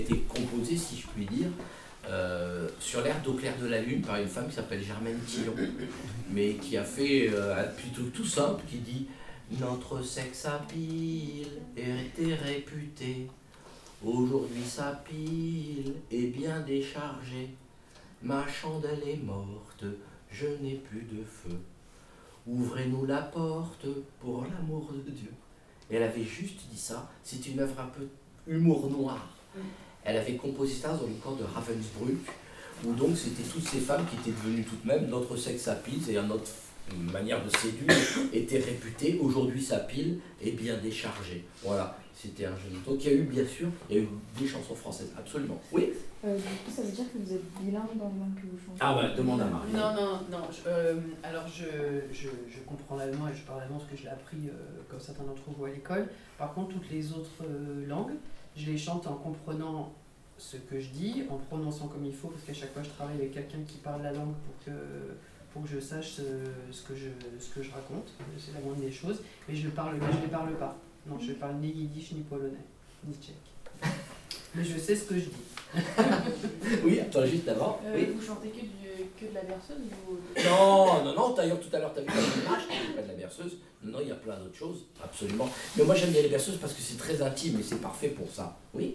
été composé, si je puis dire, sur l'air d'Au clair de la lune par une femme qui s'appelle Germaine Tillon, mais qui a fait plutôt tout simple, qui dit « Notre sexe à pile était réputé, aujourd'hui sa pile est bien déchargée, ma chandelle est morte, je n'ai plus de feu, ouvrez-nous la porte pour l'amour de Dieu ». Et elle avait juste dit ça, c'est une œuvre un peu humour noir. Elle avait composé ça dans le corps de Ravensbrück, où donc c'était toutes ces femmes qui étaient devenues toutes mêmes, notre sexe à pile, c'est-à-dire notre manière de séduire, était réputée, aujourd'hui sa pile est bien déchargée. Voilà, c'était un jeu. Donc il y a eu, bien sûr, il y a eu des chansons françaises, absolument. Oui. Du coup, ça veut dire que vous êtes bilingue dans le langue que vous chantez? Ah bah, demande à Marie. Non, alors je comprends l'allemand et je parle allemand parce que je l'ai appris comme certains d'entre vous à l'école. Par contre, toutes les autres langues, je les chante en comprenant ce que je dis, en prononçant comme il faut, parce qu'à chaque fois je travaille avec quelqu'un qui parle la langue pour que je sache ce que je raconte. C'est la moindre des choses. Mais je ne les parle pas. Non, je ne parle ni yiddish, ni polonais, ni tchèque. Mais je sais ce que je dis. Oui, attends, juste avant. Oui. Vous chantez que de la berceuse ou... Non, d'ailleurs tout à l'heure tu as vu l'image, c'est pas de la berceuse. Non, il y a plein d'autres choses, absolument. Mais moi j'aime bien les berceuses parce que c'est très intime et c'est parfait pour ça. Oui.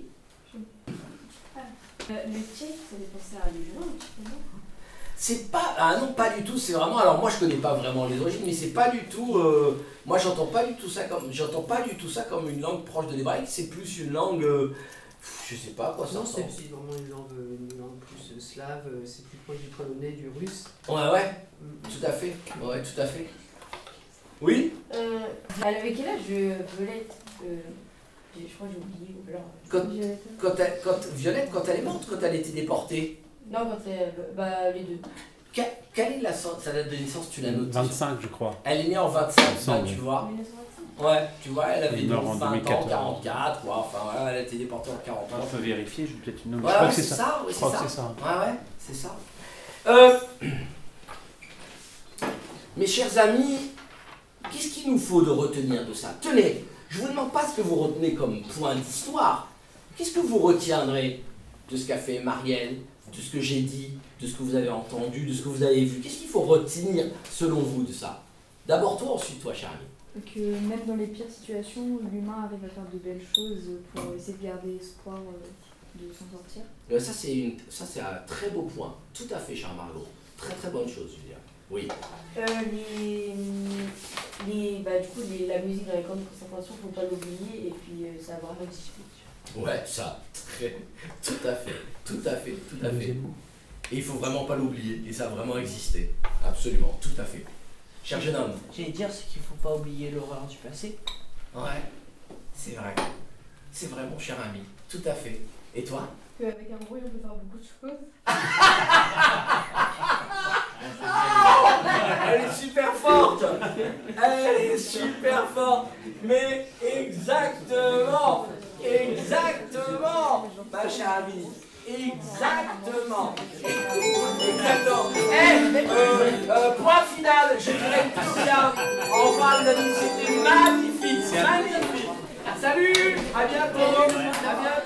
Le tchèque, ça fait penser à l'humain un petit peu, non? C'est pas... Ah non, pas du tout, c'est vraiment... Alors moi je connais pas vraiment les origines, mais c'est pas du tout... Moi j'entends pas du tout ça comme une langue proche de l'hébraïque, c'est plus une langue... je sais pas quoi ça ressemble. C'est vraiment une langue plus slave, c'est plus proche du polonais, du russe. Ouais, tout à fait. Ouais, tout à fait. Oui. Elle avait quel âge, Violette? Je crois que j'ai oublié. Violette, quand elle est morte, quand elle était déportée? Non, quand les deux. Quelle est sa date de naissance, tu l'as noté? 25, je crois. Elle est née en 25, tu vois. 1925. Ouais, tu vois, elle avait meurt en 20 ans, 2014. 44, quoi. Enfin voilà, elle a été déportée en 40 ans. On peut vérifier, je vais peut-être une Ouais, je crois ouais, que c'est ça. Oui, je crois que c'est ça. Ouais, c'est ça. Mes chers amis, qu'est-ce qu'il nous faut de retenir de ça? Tenez, je vous demande pas ce que vous retenez comme point d'histoire. Qu'est-ce que vous retiendrez de ce qu'a fait Marielle, de ce que j'ai dit, de ce que vous avez entendu, de ce que vous avez vu? Qu'est-ce qu'il faut retenir selon vous de ça? D'abord toi, ensuite toi, Charlie. Que même dans les pires situations, l'humain arrive à faire de belles choses pour essayer de garder espoir de s'en sortir. Ça c'est un très beau point. Tout à fait, Charles Margot. Très très bonne chose, je veux dire. Oui. Du coup, la musique dans les camps de concentration, faut pas l'oublier et puis ça a vraiment existé. Ouais, ça, tout à fait. Et il faut vraiment pas l'oublier, et ça a vraiment existé. Absolument, tout à fait. Cher jeune homme. J'allais dire, c'est qu'il faut pas oublier l'horreur du passé. Ouais, c'est vrai. C'est vrai, mon cher ami. Tout à fait. Et toi? Avec un bruit, on peut faire beaucoup de choses. Elle est super forte. Elle est super forte. Mais exactement. Ma chère amie. Exactement. Point final, je dirais tout bien. Au revoir les amis, c'était magnifique. Salut, à bientôt.